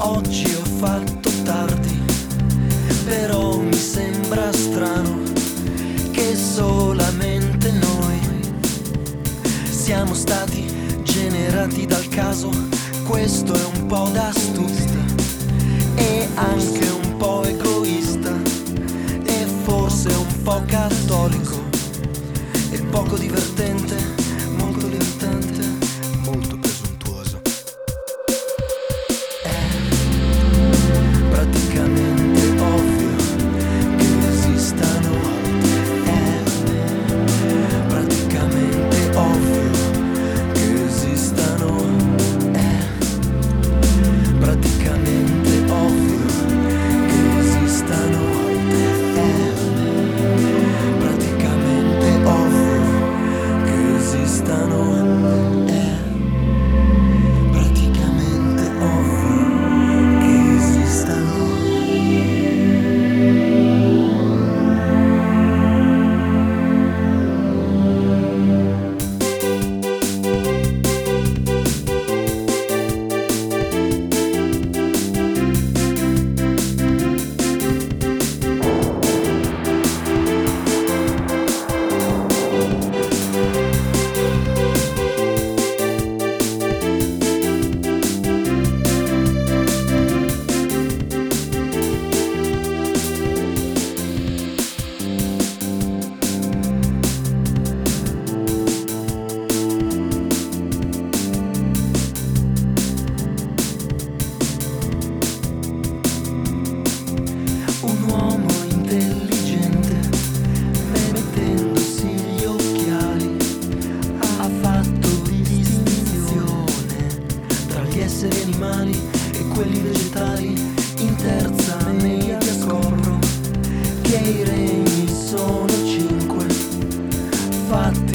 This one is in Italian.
Oggi ho fatto tardi, però mi sembra strano che solamente noi siamo stati generati dal caso. Questo è un po' da stupida e anche un po' egoista, e forse un po' cattolico e poco divertente, molto divertente, molto presuntuoso. È praticamente ovvio che esistano altre. È praticamente ovvio che esistano. È praticamente ovvio che esistano altre. È praticamente ovvio che esistano. È praticamente ovvio che esistano. Un uomo intelligente, mettendosi gli occhiali, ha fatto distinzione tra gli esseri animali e quelli vegetali. In terza media scopro che i regni sono 5, fatti